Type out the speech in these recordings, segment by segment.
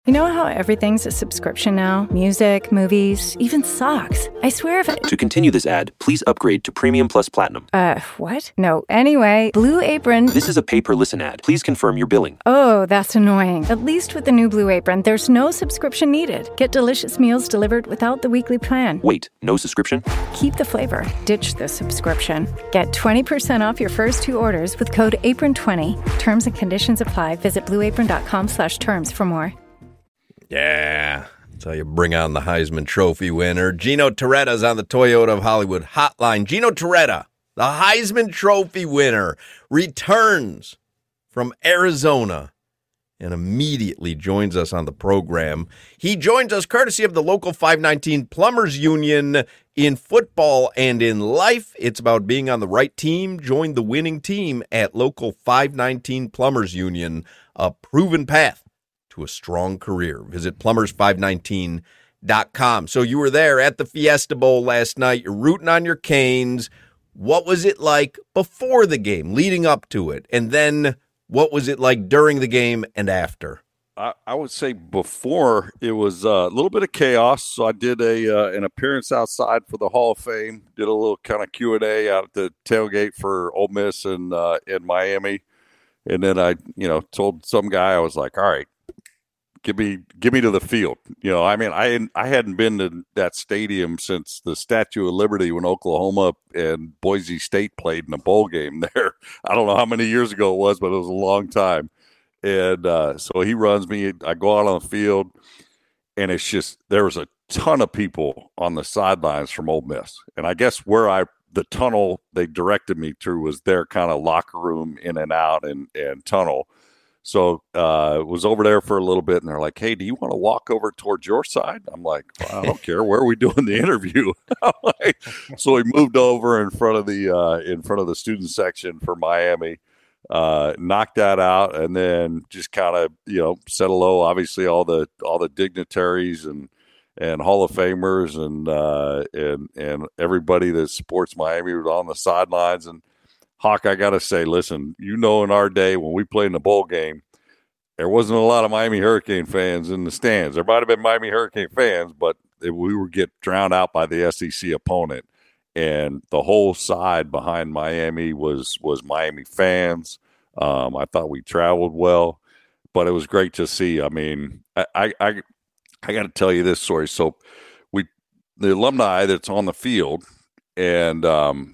You know how everything's a subscription now? Music, movies, even socks. I swear if To continue this ad, please upgrade to Premium Plus Platinum. What? No, anyway, Blue Apron... This is a pay-per-listen ad. Please confirm your billing. Oh, that's annoying. At least with the new Blue Apron, there's no subscription needed. Get delicious meals delivered without the weekly plan. Wait, no subscription? Keep the flavor. Ditch the subscription. Get 20% off your first 2 orders with code APRON20. Terms and conditions apply. Visit blueapron.com/terms for more. Yeah, that's how you bring on the Heisman Trophy winner. Gino Torretta's on the Toyota of Hollywood hotline. Gino Torretta, the Heisman Trophy winner, returns from Arizona and immediately joins us on the program. He joins us courtesy of the Local 519 Plumbers Union. In football and in life, it's about being on the right team. Join the winning team at Local 519 Plumbers Union, a proven path to a strong career. Visit plumbers519.com. So you were there at the Fiesta Bowl last night. You're rooting on your Canes. What was it like before the game, leading up to it? And then what was it like during the game and after? I would say before it was a little bit of chaos. So I did an appearance outside for the Hall of Fame, did a little kind of Q&A out at the tailgate for Ole Miss and in Miami. And then I, told some guy, I was like, all right, Give me to the field. I mean, I hadn't been to that stadium since the Statue of Liberty when Oklahoma and Boise State played in a bowl game there. I don't know how many years ago it was, but it was a long time. And so he runs me. I go out on the field, and it's just there was a ton of people on the sidelines from Ole Miss. And I guess the tunnel they directed me through was their kind of locker room in and out and tunnel. So was over there for a little bit, and they're like, hey, do you want to walk over towards your side? I'm like, well, I don't care. Where are we doing the interview? So we moved over in front of the student section for Miami, knocked that out, and then just kind of, said hello. Obviously, all the dignitaries and Hall of Famers and everybody that supports Miami was on the sidelines. And Hawk, I got to say, listen, in our day when we played in the bowl game, there wasn't a lot of Miami Hurricane fans in the stands. There might have been Miami Hurricane fans, but we would get drowned out by the SEC opponent. And the whole side behind Miami was Miami fans. I thought we traveled well, but it was great to see. I mean, I got to tell you this story. So the alumni that's on the field, and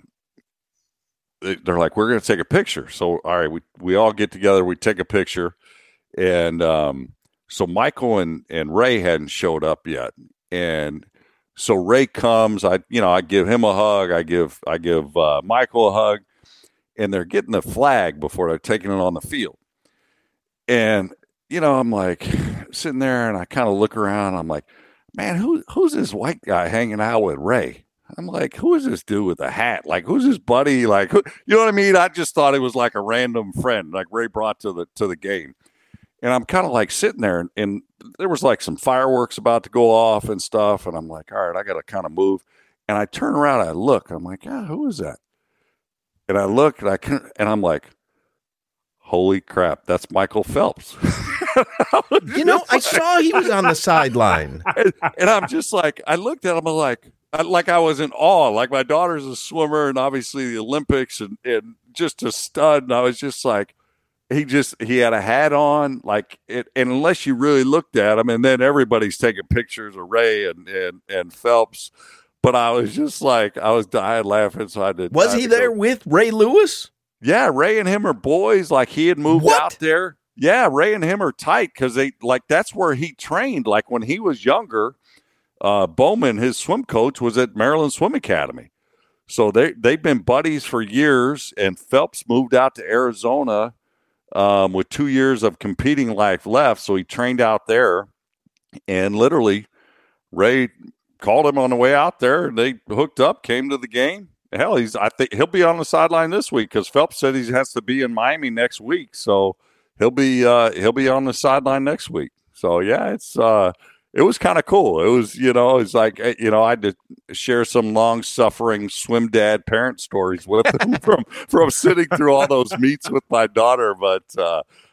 they're like, we're going to take a picture. So, all right, we all get together. We take a picture. And so Michael and Ray hadn't showed up yet. And so Ray comes. I give him a hug. I give Michael a hug. And they're getting the flag before they're taking it on the field. And, I'm like sitting there, and I kind of look around. I'm like, man, who's this white guy hanging out with Ray? I'm like, who is this dude with a hat? Like, who's his buddy? Like, you know what I mean? I just thought it was like a random friend, like Ray brought to the game. And I'm kind of like sitting there, and there was like some fireworks about to go off and stuff. And I'm like, all right, I got to kind of move. And I turn around, and I look, and I'm like, who is that? And I look, and I'm like, holy crap, that's Michael Phelps. I saw he was on the sideline. And I'm just like, I looked at him, like I was in awe. Like, my daughter's a swimmer, and obviously the Olympics, and just a stud. And I was just like, he had a hat on, like it. And unless you really looked at him, and then everybody's taking pictures of Ray and Phelps. But I was just like, I was dying laughing. So I did. Was he there with Ray Lewis? Yeah, Ray and him are boys. Like, he had moved out there. Yeah, Ray and him are tight because that's where he trained. Like, when he was younger, Bowman, his swim coach, was at Maryland Swim Academy. So they've been buddies for years, and Phelps moved out to Arizona with 2 years of competing life left. So he trained out there, and literally Ray called him on the way out there, and they hooked up, came to the game. Hell, I think he'll be on the sideline this week because Phelps said he has to be in Miami next week. So he'll be on the sideline next week. So yeah, it was kind of cool. It was, it's like, I had to share some long-suffering swim dad parent stories with him from sitting through all those meets with my daughter. But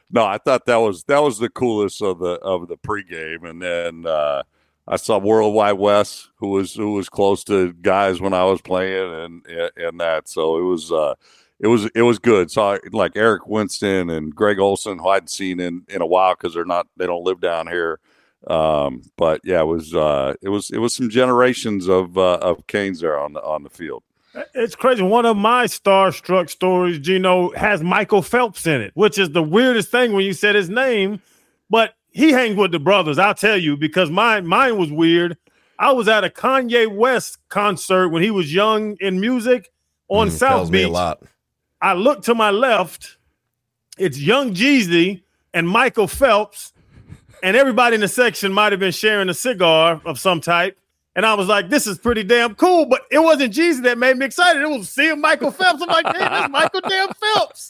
No, I thought that was the coolest of the pregame, and then I saw Worldwide Wes, who was close to guys when I was playing, and that. So it was good. So like Eric Winston and Greg Olson, who I'd seen in a while because they don't live down here. But yeah, it was some generations of Canes there on the field. It's crazy. One of my starstruck stories, Gino, has Michael Phelps in it, which is the weirdest thing when you said his name. But he hangs with the brothers, I'll tell you, because mine was weird. I was at a Kanye West concert when he was young in music on South Beach. Me a lot. I look to my left. It's Young Jeezy and Michael Phelps, and everybody in the section might have been sharing a cigar of some type. And I was like, this is pretty damn cool. But it wasn't Jeezy that made me excited. It was seeing Michael Phelps. I'm like, damn, that's Michael damn Phelps.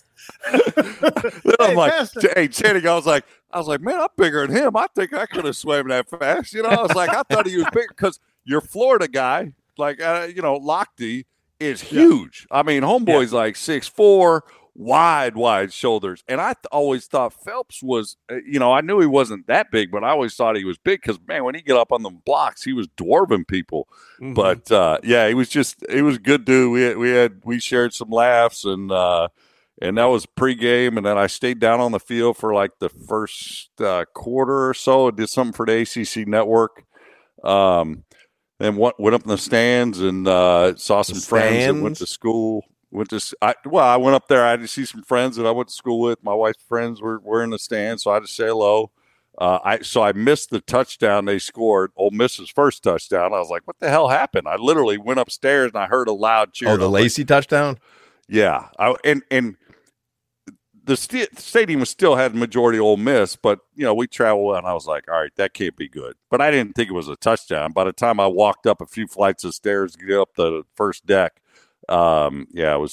I'm like, hey, Channing, I was like, man, I'm bigger than him. I think I could have swam that fast. I was like, I thought he was bigger because your Florida guy, like, Lochte is huge. I mean, homeboy's like 6'4", wide shoulders. And I always thought Phelps was, I knew he wasn't that big, but I always thought he was big because, man, when he get up on the blocks, he was dwarfing people. Mm-hmm. But, he was a good dude. We shared some laughs, and that was pregame. And then I stayed down on the field for like the first quarter or so. I did something for the ACC network. Then went up in the stands and saw some friends that went to school. I went up there. I had to see some friends that I went to school with. My wife's friends were in the stands, so I had to say hello. I missed the touchdown they scored, Ole Miss's first touchdown. I was like, what the hell happened? I literally went upstairs and I heard a loud cheer. Oh, the Lacey touchdown? Yeah. And the stadium still had majority Ole Miss, but, we traveled and I was like, all right, that can't be good. But I didn't think it was a touchdown. By the time I walked up a few flights of stairs to get up the first deck, it was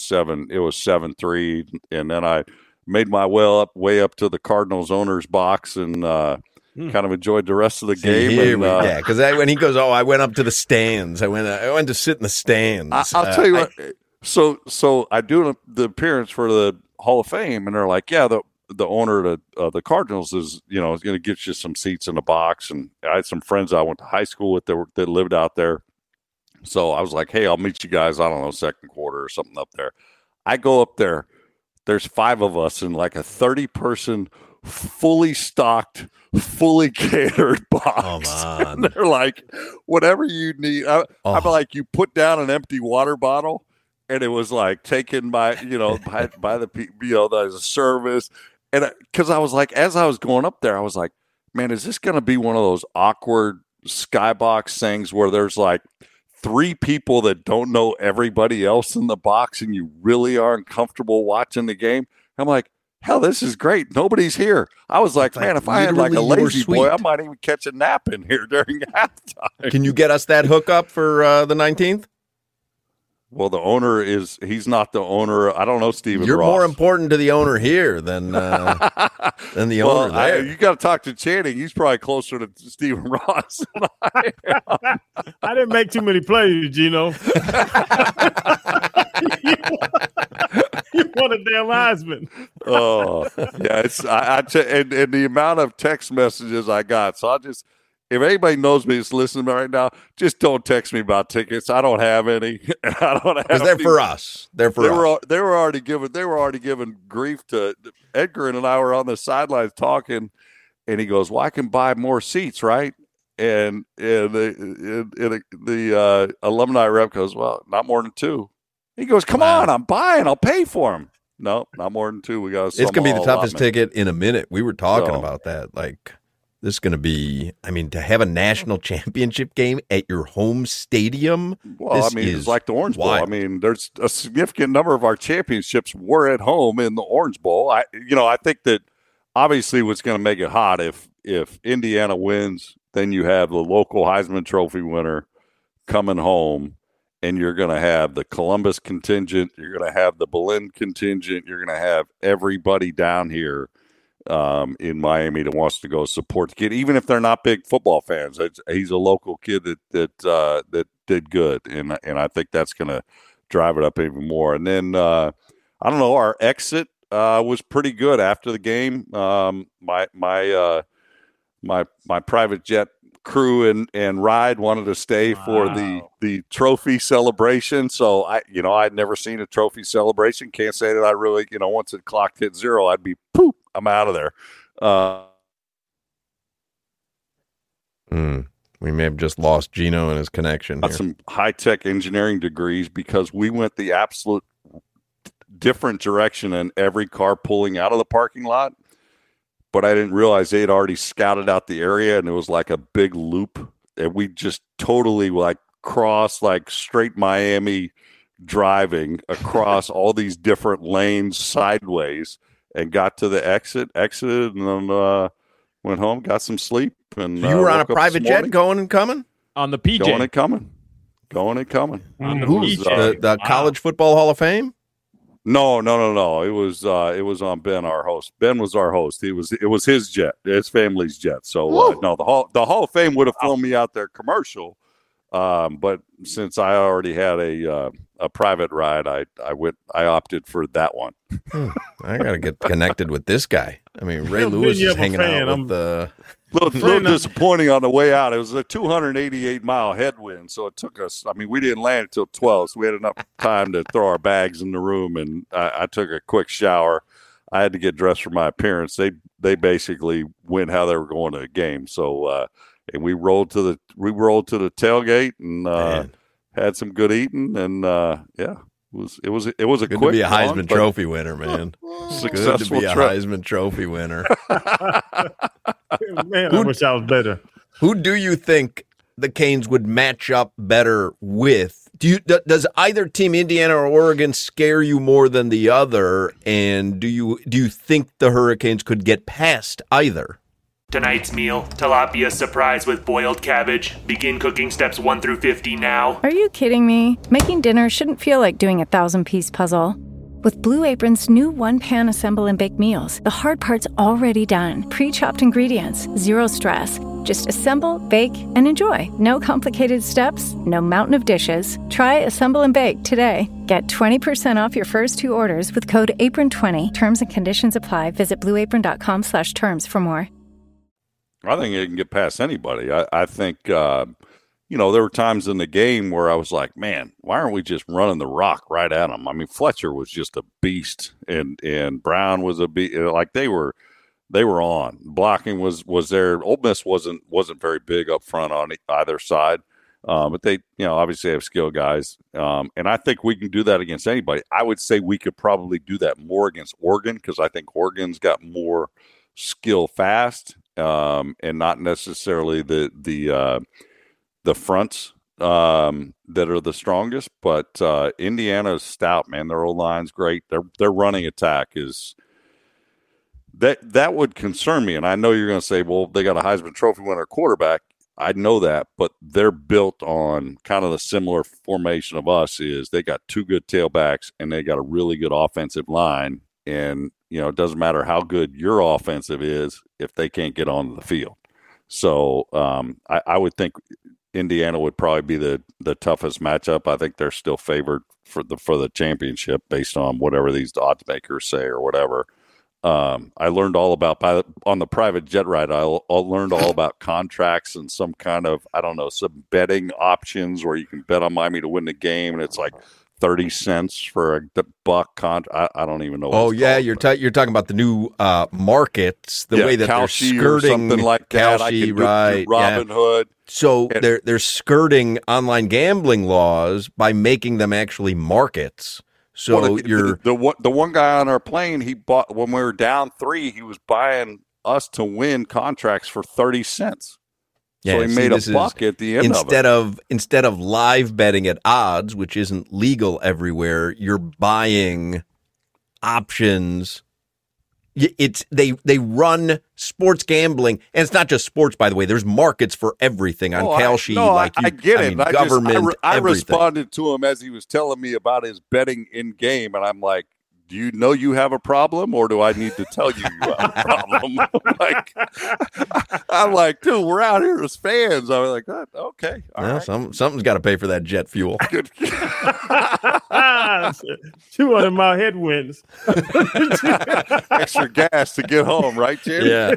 7-3, and then I made my way up to the Cardinals owner's box and kind of enjoyed the rest of the game. Because when he goes, I went up to the stands. I went to sit in the stands. I'll tell you what. So I do the appearance for the Hall of Fame, and they're like, yeah, the owner of the Cardinals is going to get you some seats in the box. And I had some friends I went to high school with that lived out there. So I was like, hey, I'll meet you guys, I don't know, second quarter or something up there. I go up there. There's 5 of us in like a 30-person, fully stocked, fully catered box. Come on. And they're like, whatever you need. I'm like, you put down an empty water bottle, and it was like taken by the people, the service. And because I was like, as I was going up there, I was like, man, is this going to be one of those awkward skybox things where there's like 3 people that don't know everybody else in the box and you really aren't comfortable watching the game? I'm like, hell, this is great. Nobody's here. I was like, man, if I had like a lazy boy, I might even catch a nap in here during halftime. Can you get us that hookup for the 19th? Well, the owner he's not the owner. I don't know Stephen You're Ross. more important to the owner here than the owner there. You got to talk to Channing. He's probably closer to Stephen Ross than I am. I didn't make too many plays, Gino. You want a damn Heisman. Oh, yeah. And the amount of text messages I got. So if anybody knows me that's listening right now, just don't text me about tickets. I don't have any. I don't have. Because they're for us. They were already giving grief to Edgar, and I were on the sidelines talking, and he goes, "Well, I can buy more seats, right?" And the alumni rep goes, "Well, not more than 2." He goes, "Come on, I'm buying. I'll pay for them." No, not more than 2. We got. It's gonna be the toughest ticket in a minute. We were talking about that, like. This is going to be, to have a national championship game at your home stadium. Well, it's like the Orange Bowl. I mean, there's a significant number of our championships were at home in the Orange Bowl. I think that obviously what's going to make it hot if Indiana wins, then you have the local Heisman Trophy winner coming home, and you're going to have the Columbus contingent, you're going to have the Berlin contingent, you're going to have everybody down here in Miami that wants to go support the kid, even if they're not big football fans. He's a local kid that did good, and I think that's going to drive it up even more. And then I don't know, our exit was pretty good after the game. My private jet crew and ride wanted to stay for the trophy celebration. So I'd never seen a trophy celebration. Can't say that I really, once it clocked hit 0, I'd be poop. I'm out of there. We may have just lost Gino and his connection. Got some high-tech engineering degrees because we went the absolute different direction in every car pulling out of the parking lot. But I didn't realize they had already scouted out the area, and it was like a big loop. And we just totally crossed straight Miami driving across all these different lanes sideways and got to the exited, and then went home, got some sleep. And you were on a private jet going and coming? On the PJ. Going and coming. On the Who's PJ. the College Football Hall of Fame? No. It was on Ben, our host. Ben was our host. It was his jet, his family's jet. So no, the Hall of Fame would have flown me out there commercial. But since I already had a private ride, I opted for that one. I got to get connected with this guy. I mean, Ray Lewis is hanging out with the. Little disappointing on the way out. It was a 288-mile headwind, so it took us. I mean, we didn't land until 12, so we had enough time to throw our bags in the room, and I took a quick shower. I had to get dressed for my appearance. They basically went how they were going to a game. So and we rolled to the tailgate and had some good eating, and it was a good quick to be a long, Heisman Trophy winner, man. Successful good to be a trip. Heisman Trophy winner. Man, I wish I was better. Who do you think the Canes would match up better with? Does either team, Indiana or Oregon, scare you more than the other? And do you think the Hurricanes could get past either? Tonight's meal, tilapia surprise with boiled cabbage. Begin cooking steps 1 through 50 now. Are you kidding me? Making dinner shouldn't feel like doing a 1,000-piece puzzle. With Blue Apron's new one-pan assemble and bake meals, the hard part's already done. Pre-chopped ingredients, zero stress. Just assemble, bake, and enjoy. No complicated steps, no mountain of dishes. Try Assemble and Bake today. Get 20% off your first 2 orders with code APRON20. Terms and conditions apply. Visit blueapron.com/terms for more. I think it can get past anybody. I think, there were times in the game where I was like, man, why aren't we just running the rock right at them? I mean, Fletcher was just a beast, and Brown was a beast. Like they were on. Blocking was there. Ole Miss wasn't very big up front on either side, but they, obviously have skilled guys, and I think we can do that against anybody. I would say we could probably do that more against Oregon because I think Oregon's got more skill fast. And not necessarily the fronts that are the strongest, but Indiana's stout, man. Their O-line's great. Their running attack is that would concern me. And I know you're going to say, well, they got a Heisman Trophy winner quarterback. I know that, but they're built on kind of the similar formation of us. Is they got 2 good tailbacks and they got a really good offensive line. And it doesn't matter how good your offensive is if they can't get onto the field. So I would think Indiana would probably be the toughest matchup. I think they're still favored for the championship based on whatever these odds makers say or whatever. I learned all about on the private jet ride. I learned all about contracts and some kind of some betting options where you can bet on Miami to win the game, and it's like 30 cents for a buck contract. I don't even know. Oh yeah, you're talking about the new markets, the way that Kalshi they're skirting or something like that. Kalshi, right? Robinhood. So they're skirting online gambling laws by making them actually markets. So the one guy on our plane, he bought when we were down 3. He was buying us to win contracts for 30 cents. So he made a buck at the end of it. Instead of live betting at odds, which isn't legal everywhere, you're buying options. They run sports gambling, and it's not just sports, by the way. There's markets for everything on Kalshi. I get it. Government. I responded to him as he was telling me about his betting in game, and I'm like, do you know you have a problem, or do I need to tell you have a problem? I'm like, dude, we're out here as fans. I was like, okay. All right. Something's got to pay for that jet fuel. 200-mile headwinds. Extra gas to get home, right, Jim? Yeah.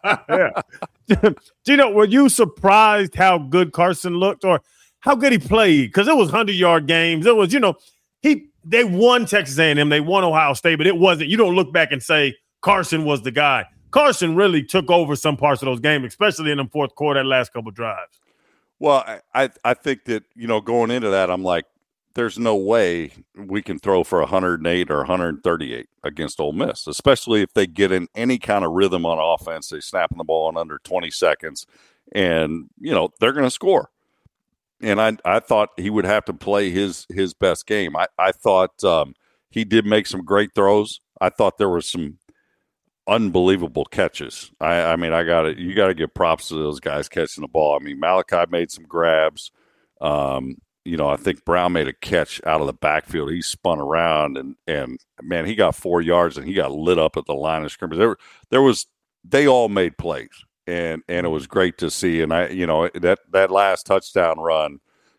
Gino, were you surprised how good Carson looked or how good he played? Because it was 100-yard games. It was, they won Texas A&M, they won Ohio State, but it wasn't. You don't look back and say Carson was the guy. Carson really took over some parts of those games, especially in the fourth quarter, that last couple drives. Well, I think that, going into that, I'm like, there's no way we can throw for 108 or 138 against Ole Miss, especially if they get in any kind of rhythm on offense. They snapping the ball in under 20 seconds, and, they're going to score. And I thought he would have to play his best game. I thought he did make some great throws. I thought there were some unbelievable catches. You got to give props to those guys catching the ball. I mean, Malachi made some grabs. I think Brown made a catch out of the backfield. He spun around and man, he got 4 yards and he got lit up at the line of scrimmage. They all made plays. And it was great to see. And that last touchdown run,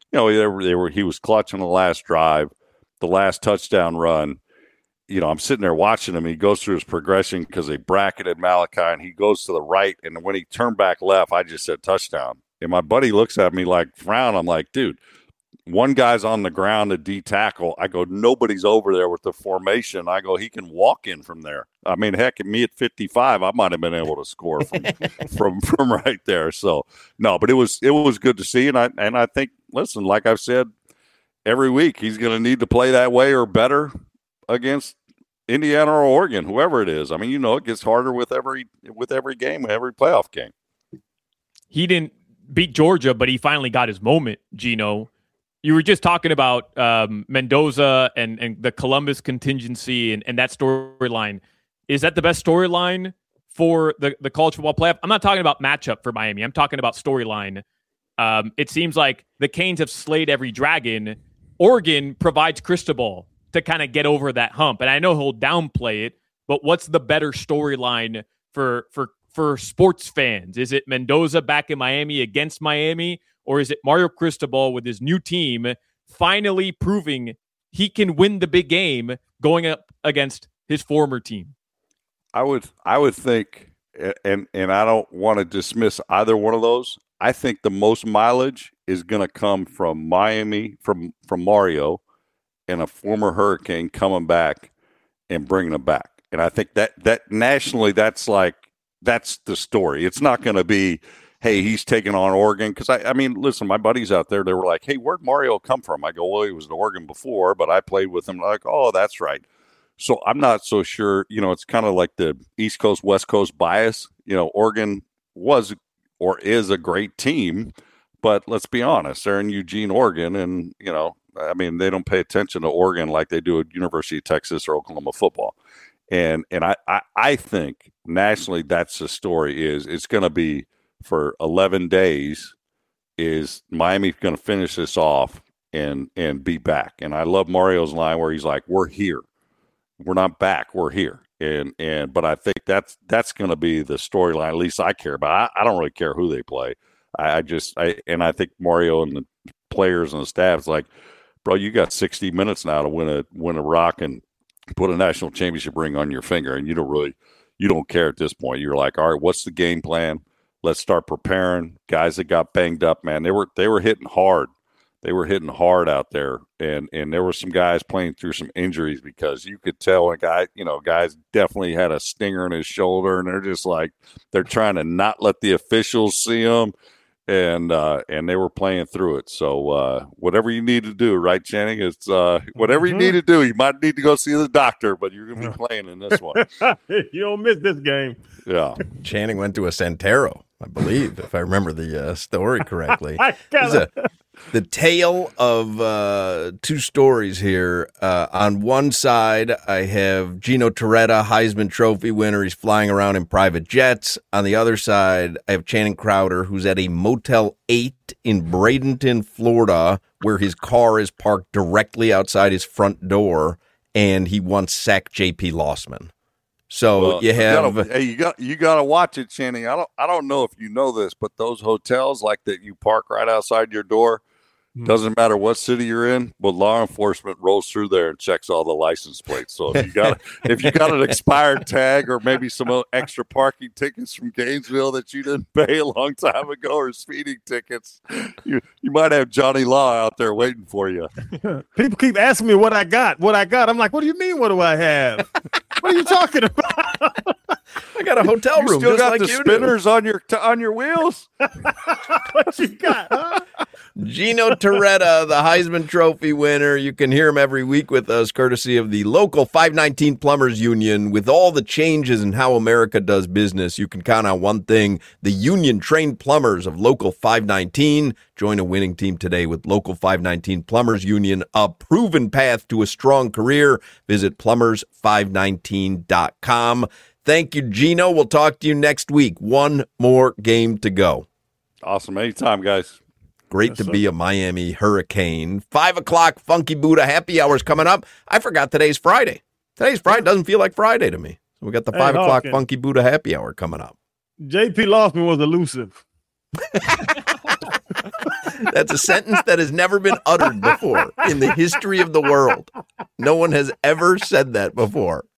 he was clutching the last drive, the last touchdown run. I'm sitting there watching him. He goes through his progression because they bracketed Malachi, and he goes to the right. And when he turned back left, I just said touchdown. And my buddy looks at me like frown. I'm like, dude, one guy's on the ground to D-tackle. I go, nobody's over there with the formation. I go, he can walk in from there. I mean, heck, me at 55, I might have been able to score from right there. So, no, but it was good to see. And I think, listen, like I've said every week, he's going to need to play that way or better against Indiana or Oregon, whoever it is. I mean, it gets harder with every game, every playoff game. He didn't beat Georgia, but he finally got his moment, Gino. You were just talking about Mendoza and the Columbus contingency and that storyline. Is that the best storyline for the college football playoff? I'm not talking about matchup for Miami. I'm talking about storyline. It seems like the Canes have slayed every dragon. Oregon provides Cristobal to kind of get over that hump. And I know he'll downplay it, but what's the better storyline for sports fans? Is it Mendoza back in Miami against Miami? Or is it Mario Cristobal with his new team finally proving he can win the big game going up against his former team? I would think, and I don't want to dismiss either one of those. I think the most mileage is going to come from Miami, from Mario, and a former Hurricane coming back and bringing them back. And I think that nationally, that's the story. It's not going to be, hey, he's taking on Oregon. Because, I mean, listen, my buddies out there, they were like, hey, where'd Mario come from? I go, well, he was at Oregon before, but I played with him. Like, oh, that's right. So I'm not so sure. It's kind of like the East Coast, West Coast bias. Oregon was or is a great team, but let's be honest, they're in Eugene, Oregon, and, they don't pay attention to Oregon like they do at University of Texas or Oklahoma football. And I think nationally that's the story is it's going to be for 11 days is Miami going to finish this off and be back. And I love Mario's line where he's like, we're here. We're not back. We're here. But I think that's going to be the storyline. At least I care about. I don't really care who they play. I think Mario and the players and the staff is like, bro, you got 60 minutes now to win a rock and put a national championship ring on your finger, and you don't care at this point. You're like, all right, what's the game plan? Let's start preparing. Guys that got banged up, man, they were hitting hard. They were hitting hard out there, and there were some guys playing through some injuries because you could tell guys definitely had a stinger in his shoulder, and they're just like they're trying to not let the officials see them, and they were playing through it. So whatever you need to do, right, Channing? It's whatever you need to do. You might need to go see the doctor, but you're going to be playing in this one. You don't miss this game. Yeah. Channing went to a Santero, I believe, if I remember the story correctly. The tale of two stories here. On one side, I have Gino Torretta, Heisman Trophy winner. He's flying around in private jets. On the other side, I have Channing Crowder, who's at a Motel 8 in Bradenton, Florida, where his car is parked directly outside his front door. and he once sacked J.P. Lossman. So you gotta watch it, Channing. I don't know if you know this, but those hotels like that you park right outside your door, doesn't matter what city you're in, but law enforcement rolls through there and checks all the license plates. So if you got an expired tag or maybe some extra parking tickets from Gainesville that you didn't pay a long time ago, or speeding tickets, you might have Johnny Law out there waiting for you. People keep asking me what I got. I'm like, what do you mean? What do I have? What are you talking about? I got a hotel room. Still just got like the you spinners on your wheels. What you got? Huh? Gino Torretta, the Heisman Trophy winner. You can hear him every week with us, courtesy of the local 519 Plumbers Union. With all the changes in how America does business, you can count on one thing: the union-trained plumbers of Local 519. Join a winning team today with Local 519 Plumbers Union, a proven path to a strong career. Visit plumbers519.com. Thank you, Gino. We'll talk to you next week. One more game to go. Awesome. Anytime, guys. Great to be a Miami Hurricane. 5 o'clock Funky Buddha happy hours coming up. I forgot today's Friday. Today's Friday. Doesn't feel like Friday to me. So we got the 5 o'clock Funky Buddha happy hour coming up. J.P. Lossman was elusive. That's a sentence that has never been uttered before in the history of the world. No one has ever said that before.